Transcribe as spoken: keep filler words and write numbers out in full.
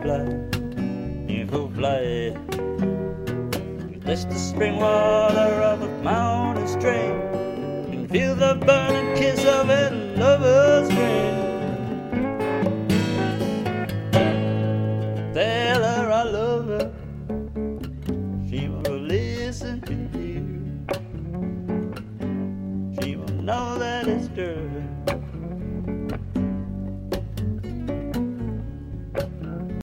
fly, you will fly. Taste the spring water of a mountain stream and feel the burning kiss of a lover's dream.